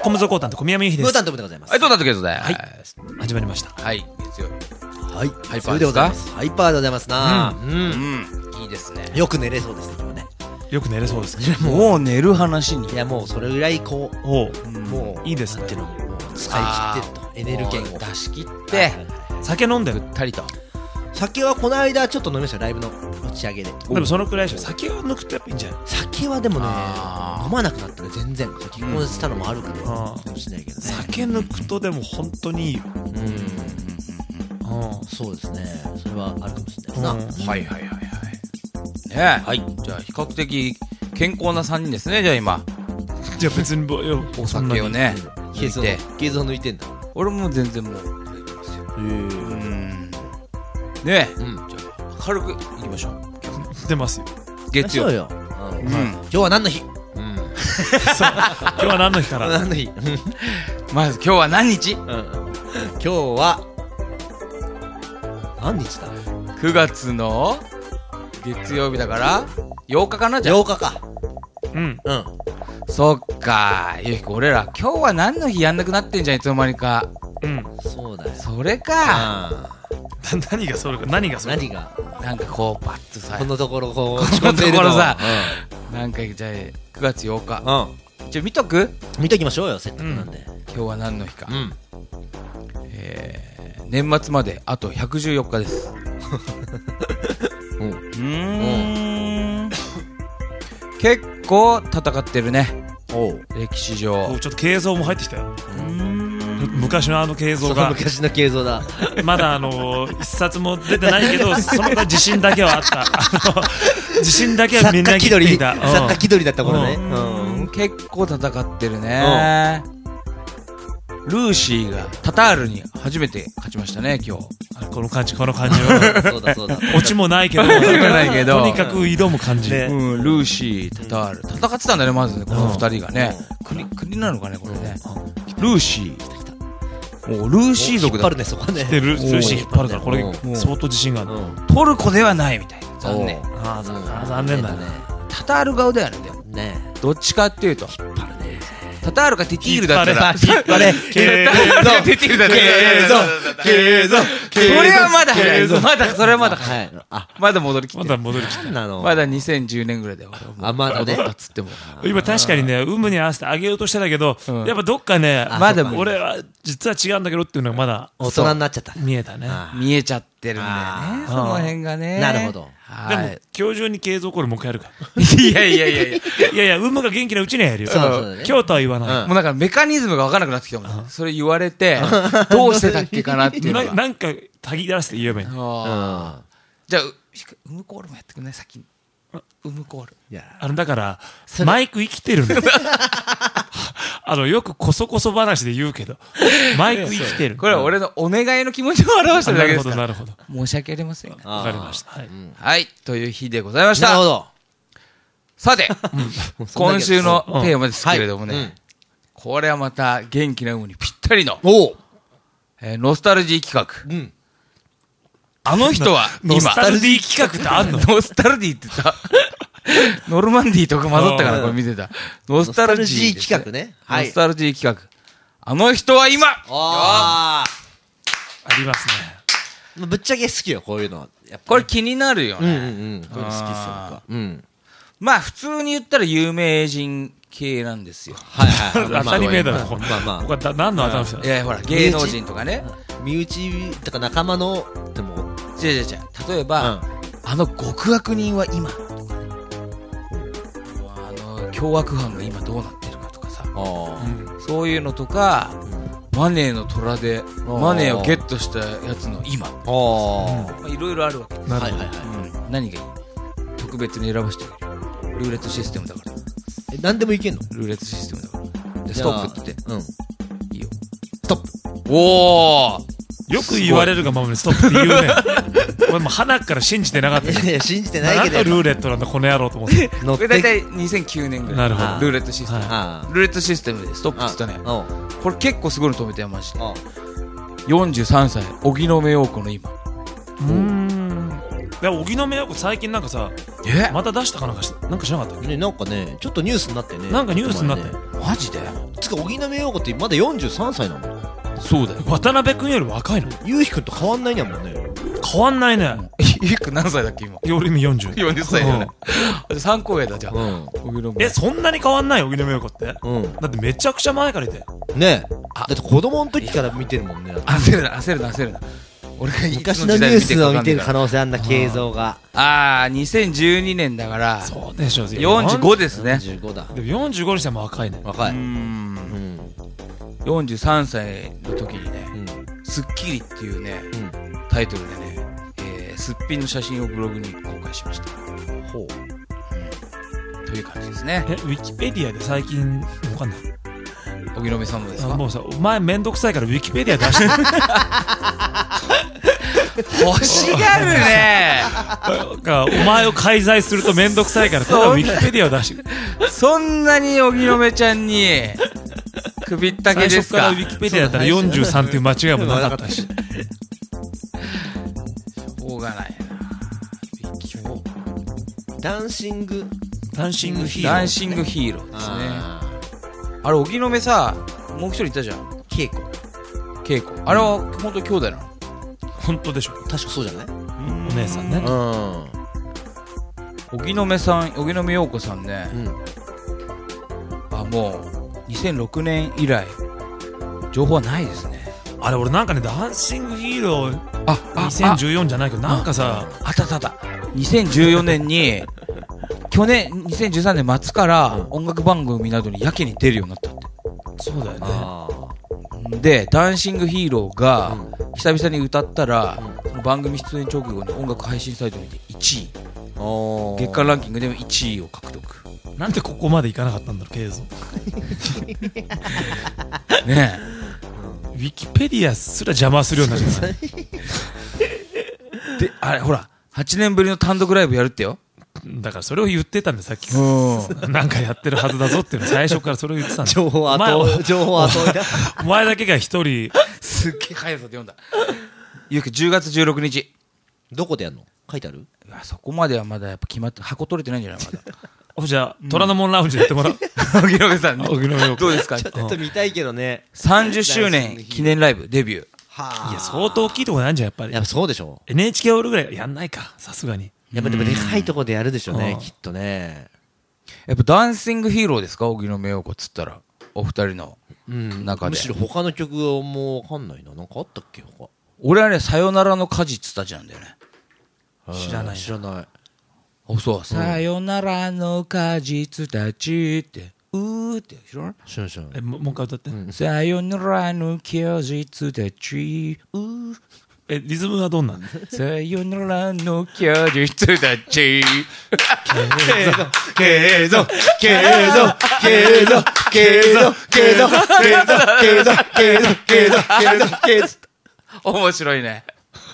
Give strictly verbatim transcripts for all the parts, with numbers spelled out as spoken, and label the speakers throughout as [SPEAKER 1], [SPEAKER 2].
[SPEAKER 1] コムゾコータンと小宮山由紀です。
[SPEAKER 2] ムータントムでございます。
[SPEAKER 3] はい、どうだったけどだよ。
[SPEAKER 1] はい、始まりました。
[SPEAKER 3] はい、月曜日。
[SPEAKER 2] はい、
[SPEAKER 3] ハイパー
[SPEAKER 2] それでございます。ハイパーでございますな。
[SPEAKER 3] うん、うん、いいですね。
[SPEAKER 2] よく寝れそうですね、今ね。
[SPEAKER 1] よく寝れそうですね。
[SPEAKER 3] もう寝る話に。
[SPEAKER 2] いや、もうそれぐらいこう、
[SPEAKER 1] お
[SPEAKER 2] もう
[SPEAKER 1] いいですね。
[SPEAKER 2] 使い切ってると、エネルギーを
[SPEAKER 3] 出し切って
[SPEAKER 1] 酒飲んでる
[SPEAKER 3] ぐったりと。
[SPEAKER 2] 酒はこの間ちょっと飲みました、ライブの打ち上げで。
[SPEAKER 1] でもそのくらいでしょ。酒を抜くとやっぱいいんじゃない？
[SPEAKER 2] 酒はでもね、飲まなくなったら全然結婚したのもあるからかもしれないけどね。
[SPEAKER 1] 酒抜くとでも本当にいいよ。
[SPEAKER 2] うん、そうですね。それはあるかもしれないですな。
[SPEAKER 3] はいはいはいはい。ねえ、はい。じゃあ比較的健康なさんにんですね。じゃあ今。
[SPEAKER 1] じゃあ別に
[SPEAKER 3] お酒をね
[SPEAKER 2] 抜いて、ケースを抜いてんだ。
[SPEAKER 3] 俺も全然もう抜いてますよ。うん。ねえ、じゃあ軽くいきましょう。
[SPEAKER 1] 出ますよ。
[SPEAKER 3] 月曜。
[SPEAKER 2] よ。今日は何の日？
[SPEAKER 1] 今日は何の日から？
[SPEAKER 2] 何の日？
[SPEAKER 3] まず今日は何日？
[SPEAKER 2] 今日は何日だ？
[SPEAKER 3] くがつの月曜日だからようかかな。じゃあ
[SPEAKER 2] ようかか。
[SPEAKER 1] うん
[SPEAKER 2] うん。
[SPEAKER 3] そっか、ゆうひく俺ら今日は何の日やんなくなってんじゃん、いつの間にか。
[SPEAKER 1] うん、
[SPEAKER 2] そうだよ。
[SPEAKER 3] それか。
[SPEAKER 1] 何がそれか、何がそれか。
[SPEAKER 2] 何が
[SPEAKER 3] なんかこうパッとさ、
[SPEAKER 2] このところこう
[SPEAKER 3] このところさ、なんかじゃあくがつようか。
[SPEAKER 2] うん。
[SPEAKER 3] じゃあ見とく？
[SPEAKER 2] 見ときましょうよ、せっかくなんで。
[SPEAKER 3] 今日は何の日か。
[SPEAKER 2] うん。
[SPEAKER 3] えー、年末まであとひゃくじゅうよっかです。
[SPEAKER 2] うん。
[SPEAKER 3] うーん。結構戦ってるね。
[SPEAKER 2] おう。
[SPEAKER 3] 歴史上。
[SPEAKER 1] ちょっと形像も入ってきたよ。
[SPEAKER 3] うーん。
[SPEAKER 1] 昔のあの形像が
[SPEAKER 2] 昔の形像だ。
[SPEAKER 1] まだあの一冊も出てないけど、その自信だけはあった。あの自信だけはみんな気取りだ。
[SPEAKER 2] 作家気取りだった頃ね。
[SPEAKER 3] 結構戦ってるね。ルーシーがタタールに初めて勝ちましたね、今日。
[SPEAKER 1] この感じ、この感じ。
[SPEAKER 2] そうだそうだ。
[SPEAKER 1] オチもないけど、
[SPEAKER 3] ないけど
[SPEAKER 1] とにかく挑む感じ。
[SPEAKER 3] うん、ルーシー、タタール。戦ってたんだね、まずね、この二人がね。国、国なのかね、これね。ルーシー。もうルーシー族だ。
[SPEAKER 2] 引っ張るね、そこね。
[SPEAKER 1] で、ルーシー引っ張るから、これ相当自信がある。
[SPEAKER 3] トルコではないみたいな。残念。
[SPEAKER 1] ああ、残念だね。
[SPEAKER 3] タタール顔だよね、でも。
[SPEAKER 2] ね。
[SPEAKER 3] どっちかっていうと。
[SPEAKER 2] 引っ張るね。
[SPEAKER 3] タタールかティティールだったら。
[SPEAKER 2] 引っ張れ。
[SPEAKER 3] タタールかティティールだったら。
[SPEAKER 2] ケーゾケーゾ
[SPEAKER 3] それはまだ早い。まだ、それはまだ早い。
[SPEAKER 2] あ、
[SPEAKER 3] まだ戻りきて。
[SPEAKER 1] まだ戻りきて。
[SPEAKER 3] まだにせんじゅうねんぐらいだよ。
[SPEAKER 2] あ、まだね。
[SPEAKER 3] つっても。
[SPEAKER 1] 今確かにね、有無に合わせてあげようとしてたけど、やっぱどっかね、
[SPEAKER 3] まだ
[SPEAKER 1] 俺は実は違うんだけどっていうのがまだ
[SPEAKER 2] 大人になっちゃった。
[SPEAKER 1] 見えたね。
[SPEAKER 3] 見えちゃってるんだよね。その辺がね。
[SPEAKER 2] なるほど。
[SPEAKER 1] でも今日中に形像これもう一回やるか
[SPEAKER 3] いやいやいやいや。
[SPEAKER 1] いやいや、有無が元気なうちにはやるよ。今日とは言わない。
[SPEAKER 3] もうなんかメカニズムが分からなくなってきたもん。それ言われて、どうしてたっけかなっていうのが。
[SPEAKER 1] なんか、たぎらせて言えばいい。
[SPEAKER 3] じゃあ、ウムコールもやってくんない先に。ウムコール。
[SPEAKER 1] あの、だから、マイク生きてるんだよ。あの、よくこそこそ話で言うけど、マイク生きてる。
[SPEAKER 3] これは俺のお願いの気持ちを表してるだけですから。
[SPEAKER 1] なるほど、なるほ
[SPEAKER 3] ど。申し訳ありません。
[SPEAKER 1] わかりました。
[SPEAKER 3] はい。という日でございました。
[SPEAKER 2] なるほど。
[SPEAKER 3] さて、今週のテーマですけれどもね、これはまた元気な海にぴったりの、ノスタルジー企画。あの人は今。
[SPEAKER 1] ノスタルジー企画ってあんの？
[SPEAKER 3] ノスタルジーって言った。ノルマンディーとか混ざったからこれ見てた。ノスタルジー
[SPEAKER 2] 企画ね。
[SPEAKER 3] ノスタルジー企画。あの人は今
[SPEAKER 2] あ
[SPEAKER 1] あります
[SPEAKER 2] ね。ぶっちゃけ好きよ、こういうのは。
[SPEAKER 3] これ気になるよね。
[SPEAKER 2] うんうんうん。これ好きっすよ。うん。
[SPEAKER 3] まあ普通に言ったら有名人系なんですよ。
[SPEAKER 2] はいはい。
[SPEAKER 1] 当たり前だろ。
[SPEAKER 2] まあまあ。
[SPEAKER 1] これ何の頭ですか？
[SPEAKER 3] いやほら芸能人とかね。
[SPEAKER 2] 身内とか仲間のでも
[SPEAKER 3] 違う違う違う。例えばあの極悪人は今とかね。あの凶悪犯が今どうなってるかとかさ。そういうのとか。マネーの虎でマネーをゲットしたやつの今。いろいろあるわけです。
[SPEAKER 1] はいはいはい。
[SPEAKER 3] 何がいい？特別に選ばせてくれる。ルーレットシステムだから。
[SPEAKER 2] え、何でもいけんの？
[SPEAKER 3] ルーレットシステムだから。で、ストップって言って。うん。いいよ。
[SPEAKER 2] ストップ。
[SPEAKER 3] おー！
[SPEAKER 1] よく言われるがままにストップって言うね。俺も鼻から信じてなかった。
[SPEAKER 2] いや、信じてないけど。
[SPEAKER 1] なんかルーレットなんだ、この野郎と思って。
[SPEAKER 3] これ大体にせんきゅうねんぐらい。
[SPEAKER 1] なるほど。
[SPEAKER 3] ルーレットシステム。ルーレットシステムでストップって言ったね。これ結構すごいの止めてやまして。よんじゅうさんさい、荻野目洋子の今。
[SPEAKER 1] うーん。いや、荻野目洋子最近なんかさ、また出したかなんかして、なんかしなかったっけ？
[SPEAKER 2] ね、なんかね、ちょっとニュースになってね。
[SPEAKER 1] なんかニュースになって。
[SPEAKER 3] マジで？
[SPEAKER 2] つか荻野目洋子ってまだよんじゅうさんさいなの？
[SPEAKER 3] そうだよ。
[SPEAKER 1] 渡辺君より若いの？
[SPEAKER 2] ゆうひくんと変わんないんやもんね。
[SPEAKER 1] 変わんないね。
[SPEAKER 3] ゆうくん何歳だっけ今？
[SPEAKER 1] よりみよんじゅう。
[SPEAKER 3] よんじゅっさいだよね。さんこ上だじゃあ。
[SPEAKER 2] うん。
[SPEAKER 1] え、そんなに変わんないよ、荻野目洋子って。
[SPEAKER 2] うん。
[SPEAKER 1] だってめちゃくちゃ前からいて。
[SPEAKER 2] ねえ。だって子供の時から見てるもんね。
[SPEAKER 3] 焦るな、焦るな、焦るな。俺が
[SPEAKER 2] 昔のニュースを見てる可能性あんな、映像が。
[SPEAKER 3] ああ、にせんじゅうにねんだから。
[SPEAKER 1] そうでしょ。
[SPEAKER 3] よんじゅうごですね。
[SPEAKER 2] よんじゅうごだ。
[SPEAKER 1] でもよんじゅうごにしても若いね。
[SPEAKER 2] 若い。
[SPEAKER 3] うん。よんじゅうさんさいの時にね、スッキリっていうね、タイトルでね、すっぴんの写真をブログに公開しました。ほう。うん、という感じですね。
[SPEAKER 1] え、ウィキペディアで最近、わかんない。
[SPEAKER 3] 荻野目さんもですか？
[SPEAKER 1] もうさ、お前めんどくさいからウィキペディア出して
[SPEAKER 3] 欲しがるね
[SPEAKER 1] お前を介在するとめんどくさいからただウィキペディアを出して
[SPEAKER 3] そんなに荻野目ちゃんに首ったけですか？
[SPEAKER 1] 最初からウィキペディアだったらよんじゅうさんっていう間違いもなかったしし
[SPEAKER 3] ょうがないな。ウィキ
[SPEAKER 2] ダンシング
[SPEAKER 1] ダンシングヒーロー
[SPEAKER 3] ダンシングヒーローですね。あれ荻野目さ、もう一人いたじゃん。
[SPEAKER 2] 稽古
[SPEAKER 3] 稽古。あれは本当兄弟なの？
[SPEAKER 1] 本当でしょ。
[SPEAKER 2] 確かそうじゃない？
[SPEAKER 1] お姉さんね。
[SPEAKER 3] 荻野目さん、荻野目洋子さんね、あ、もうにせんろくねん以来情報はないですね。
[SPEAKER 1] あれ俺なんかね、ダンシングヒーロー
[SPEAKER 3] あ
[SPEAKER 1] にせんじゅうよんじゃないけどなんかさ、
[SPEAKER 3] あったあったあった。にせんじゅうよねんに去年にせんじゅうさんねん末から音楽番組などにやけに出るようになったって。
[SPEAKER 1] そうだよ
[SPEAKER 3] ね。で、ダンシングヒーローが久々に歌ったら、その番組出演直後に音楽配信サイトにていちい、月間ランキングでもいちいを獲得。
[SPEAKER 1] なんでここまでいかなかったんだろう、ケイゾ
[SPEAKER 3] ね
[SPEAKER 1] え、ウィキペディアすら邪魔するようになっちゃった
[SPEAKER 3] で、あれほらはちねんぶりの単独ライブやるってよ。
[SPEAKER 1] だからそれを言ってたんでさっきなんかやってるはずだぞっていうの最初からそれを言ってたんだ。
[SPEAKER 2] 情報後情報後
[SPEAKER 1] お前だけが一人
[SPEAKER 3] すっげえ速さで読んだ。ゆうくじゅうがつじゅうろくにち
[SPEAKER 2] どこでやんの？書いてある？
[SPEAKER 3] いや、そこまではまだやっぱ決まって箱取れてないんじゃないまだ
[SPEAKER 1] おじゃあ虎ノ門ラウンジでやってもらう。
[SPEAKER 3] 荻野目さんね。
[SPEAKER 1] 荻野目
[SPEAKER 3] どうですか？
[SPEAKER 2] ちょっと見たいけどね。
[SPEAKER 3] さんじゅっしゅうねん記念ライブデビュー。
[SPEAKER 2] はあ。
[SPEAKER 1] いや相当大きいとこなんじゃんやっぱり。
[SPEAKER 2] やっぱそうでしょ。
[SPEAKER 1] エヌエイチケー ホールぐらいやんないかさすがに。
[SPEAKER 2] やっぱでもでかいとこでやるでしょうね、きっとね。
[SPEAKER 3] やっぱダンシングヒーローですか？荻野目洋子っつったらお二人の中で。
[SPEAKER 2] むしろ他の曲はもうわかんないな。なんかあったっけ他。
[SPEAKER 3] 俺はね、さよならの果実たちなんだよね。
[SPEAKER 1] 知らない
[SPEAKER 2] 知らない。
[SPEAKER 3] あ、そう。さよならの果実たちってうーって知らない？
[SPEAKER 2] 知らない知らない。
[SPEAKER 1] え、もう一回歌って。
[SPEAKER 3] さよならの果実たちうー。
[SPEAKER 1] え、リズムはどんなん？
[SPEAKER 3] さよならの果実たち。
[SPEAKER 2] けぞ、けぞ、けぞ、けぞ、けぞ、けぞ、けぞ、けぞ、けぞ、けぞ、けぞ。
[SPEAKER 3] 面白いね。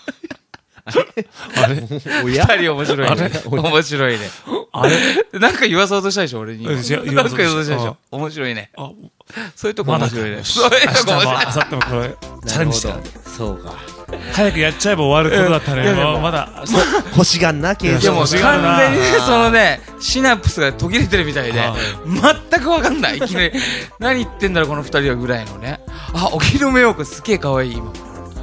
[SPEAKER 1] あれ
[SPEAKER 3] 二人面白いね。面白いね。
[SPEAKER 1] あれ
[SPEAKER 3] なんか言わそうとしたでしょ俺に。なんか言わそうとしたでしょ。面白いね。そういうとこ面白いね。そういうとこ面白い。
[SPEAKER 1] あさってもこれチャレンジした。
[SPEAKER 2] そうか。
[SPEAKER 1] 早くやっちゃえば終わることだったね。まだ
[SPEAKER 2] 欲しがんな、ケイ
[SPEAKER 3] でも完全にね、そのね、シナプスが途切れてるみたいで、全くわかんない。いきなり、何言ってんだろう、この二人はぐらいのね。あ、荻野目洋子すげえ可愛い、今。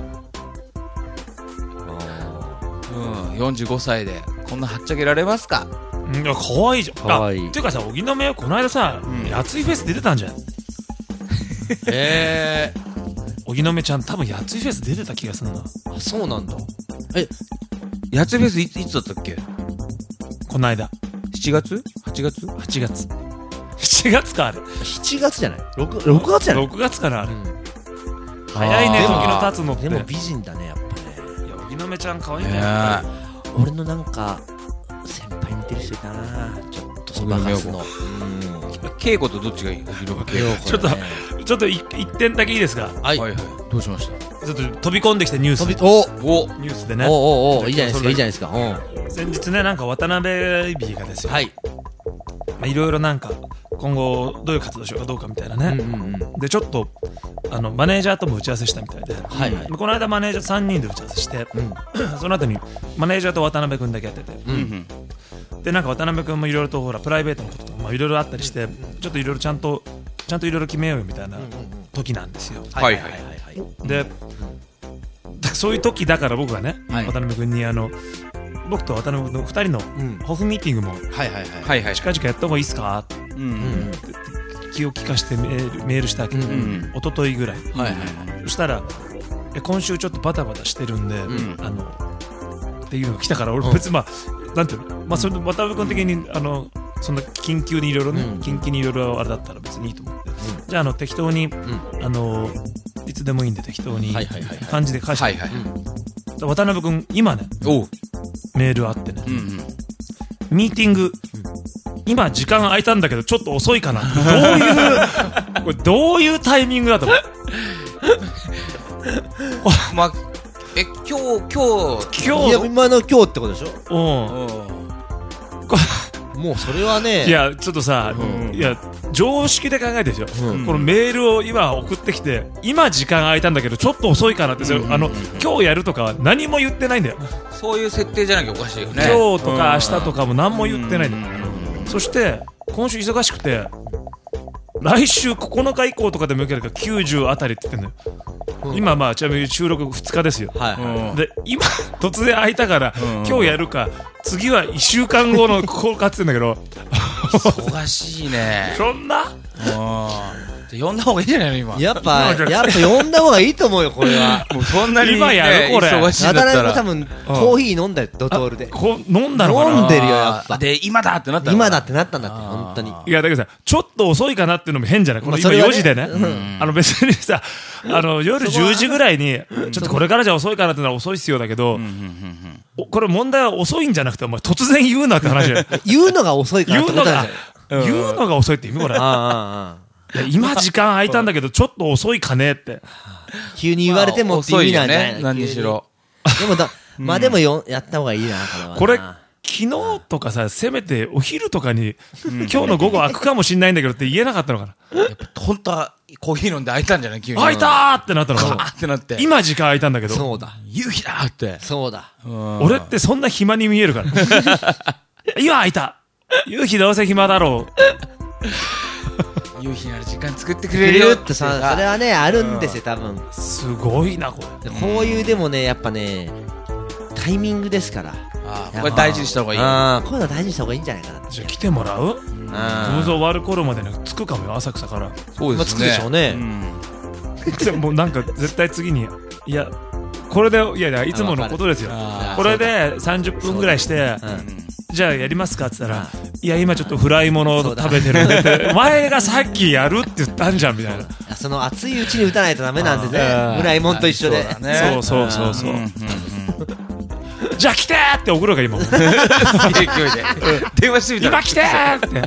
[SPEAKER 3] うん、よんじゅうごさいで、こんなはっちゃけられますか？
[SPEAKER 1] いや、可愛いじゃん。
[SPEAKER 2] 可愛い。
[SPEAKER 1] ていうかさ、荻野目洋子、この間さ、やついフェス出てたんじゃん。
[SPEAKER 2] えー。
[SPEAKER 1] 荻野目ちゃん多分やついフェス出てた気がするな。
[SPEAKER 2] あ、そうなんだ。え、
[SPEAKER 3] やついフェスいつ、いつだったっけ？
[SPEAKER 1] この間。
[SPEAKER 3] しちがつ ?はちがつ
[SPEAKER 1] ?はちがつ。しちがつかあれ。
[SPEAKER 2] しちがつじゃない ?ろく、ろくがつじゃない
[SPEAKER 1] ?ろくがつからあれ。早いね、時の経つのって。
[SPEAKER 2] でも美人だね、やっぱね。
[SPEAKER 1] いや、荻野目ちゃん可愛いね。
[SPEAKER 2] 俺のなんか、先輩似てる人いたな。ちょっとそばかすの。
[SPEAKER 3] 稽古とどっちがいい？荻野目稽古。
[SPEAKER 1] ちょっと、ちょっと一点だけいいですか？
[SPEAKER 3] はいはい。どうしました？
[SPEAKER 1] ちょっと飛び込んできたニュース。
[SPEAKER 2] お
[SPEAKER 3] お
[SPEAKER 1] ニュースでね。
[SPEAKER 2] おおおいいじゃないですか、いいじゃないですか。
[SPEAKER 1] 先日ね、なんか渡辺美がですよ。
[SPEAKER 2] はい。
[SPEAKER 1] まあいろいろなんか、今後どういう活動しようかどうかみたいなね。で、ちょっと、あの、マネージャーとも打ち合わせしたみたいで。はい。この間マネージャーさんにんで打ち合わせして、その後にマネージャーと渡辺くんだけやってて。で、なんか渡辺くんもいろいろとほら、プライベートのこととか、まあいろいろあったりして、ちょっといろいろちゃんとちゃんといろいろ決めようよみたいな時なんですよ。
[SPEAKER 3] はいはいはいはい。
[SPEAKER 1] でそういう時だから僕がね、渡辺君にあの僕と渡辺君のふたりのホフミーティングも近々やった方がいいですかって気を利かしてメールメールしたわけ、一昨日ぐらい。そしたら今週ちょっとバタバタしてるんで、あのっていうのが来たから、俺別にまあなんていうの、まあそれ渡辺君的にあのそんな緊急にいろいろね、緊急にいろいろあれだったら別にいいと思って、じゃああの適当にあのいつでもいいんで適当に感じで返して、渡辺君今ねメールあってね、ミーティング今時間空いたんだけどちょっと遅いかな、どういうこれどういうタイミングだと思う。
[SPEAKER 3] まあえ今日今日
[SPEAKER 2] 今日いや今の今日ってことでしょ。
[SPEAKER 1] うん。
[SPEAKER 2] もうそれはね。
[SPEAKER 1] いやちょっとさ、うん、いや常識で考えてですよ、うん、このメールを今送ってきて今時間空いたんだけどちょっと遅いかなって、うん、あの今日やるとか何も言ってないんだよ。
[SPEAKER 3] そういう設定じゃなきゃおかしいよね。
[SPEAKER 1] 今日とか明日とかも何も言ってないんだよ、うん、そして今週忙しくて来週ここのか以降とかでもよければきゅうじゅうあたりって言ってんのよ、うん、今まあちなみに収録ふつかですよ、はいはい、で今突然空いたから、うん、今日やるか次はいっしゅうかんごのこうかって言うんだけど
[SPEAKER 3] 忙しいね。
[SPEAKER 1] そんな
[SPEAKER 3] 呼んだ方がいいんじゃないの今。
[SPEAKER 2] やっぱやっぱ呼んだ方がいいと思うよこれは。
[SPEAKER 3] もうそんなに、ね、
[SPEAKER 1] 今やるこれ
[SPEAKER 3] 忙しいんだったら。
[SPEAKER 2] 多分コーヒー飲んだよドトールで。
[SPEAKER 1] こ飲んだのかな。
[SPEAKER 2] 飲んでるよやっぱ。
[SPEAKER 3] で今だってなったの。
[SPEAKER 2] 今だってなったんだって本当に。
[SPEAKER 1] いやだけどさちょっと遅いかなっていうのも変じゃない。この今よじでね。あの別にさあの夜じゅうじぐらいにちょっとこれからじゃ遅いかなってのは遅いっすよだけど。これ問題は遅いんじゃなくてお前突然言うなって話だよ。
[SPEAKER 2] 言うのが遅いからってことだよ。
[SPEAKER 1] 言うのが遅いって意味これ。今時間空いたんだけどちょっと遅いかねって
[SPEAKER 2] 急に言われてもって意味なんじゃないの。
[SPEAKER 3] 何にしろ
[SPEAKER 2] でもだまあでもよやった方がいいなこれは。
[SPEAKER 1] これ昨日とかさせめてお昼とかに今日の午後開くかもしんないんだけどって言えなかったのかな。
[SPEAKER 3] やっぱ本当はコーヒー飲んで開いたんじゃない。急に
[SPEAKER 1] 開いたーってなったのかな
[SPEAKER 3] ってなって
[SPEAKER 1] 今時間空いたんだけど
[SPEAKER 2] そうだ
[SPEAKER 3] 夕日だーって
[SPEAKER 2] そうだ
[SPEAKER 1] 俺ってそんな暇に見えるから今開いた夕日どうせ暇だろう
[SPEAKER 3] 夕日なら時間作ってくれるよって
[SPEAKER 2] さそれはねあるんですよ多分。
[SPEAKER 1] すごいなこれ。
[SPEAKER 2] こういうでもねやっぱねタイミングですから。
[SPEAKER 3] あこれ大事にした方がいい。
[SPEAKER 2] あこういうの大事にした方がいいんじゃないかな。
[SPEAKER 1] じゃあ来てもらう。偶像終わる頃までに着くかもよ浅草から。
[SPEAKER 3] そうですね。
[SPEAKER 2] 着くでしょうね。
[SPEAKER 1] もうなんか絶対次にいやこれでいやいやいつものことですよ。これでさんじゅっぷんぐらいしてじゃあやりますかって言ったらいや今ちょっとフライもの食べてるんでって前がさっきやるって言ったんじゃんみたいな。
[SPEAKER 2] その熱いうちに打たないとダメなんでね。フライもんと一緒で。
[SPEAKER 1] そうそうそうそう。じゃあ来てーって送るか今。勢い
[SPEAKER 3] で電話してみたら
[SPEAKER 1] 今来てーって。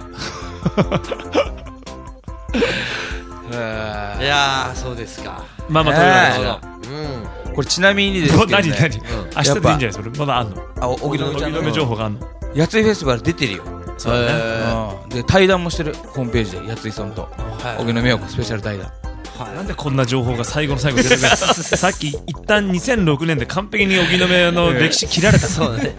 [SPEAKER 2] いやーそうですか。
[SPEAKER 1] まあまあというわけ
[SPEAKER 3] でこれちなみにですけどね。
[SPEAKER 1] 何何明日でいいんじゃないですか。まだあんの。
[SPEAKER 3] あ荻野
[SPEAKER 1] 目情報があんの。
[SPEAKER 3] やついフェスティバル出てるよ。
[SPEAKER 1] そうだ
[SPEAKER 3] ね。で対談もしてるホームページでやついさんと荻野目洋子スペシャル対談。
[SPEAKER 1] なんでこんな情報が最後の最後出てくるさっき一旦にせんろくねんで完璧に荻野目の歴史切られた。
[SPEAKER 2] そうだね。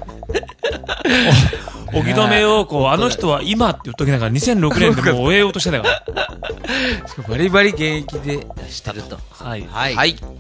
[SPEAKER 1] 荻野目洋子あの人は今って言っときながらにせんろくねんでもう終えようとしてたから。
[SPEAKER 3] バリバリ現役で
[SPEAKER 2] してると。
[SPEAKER 1] はい
[SPEAKER 3] はい。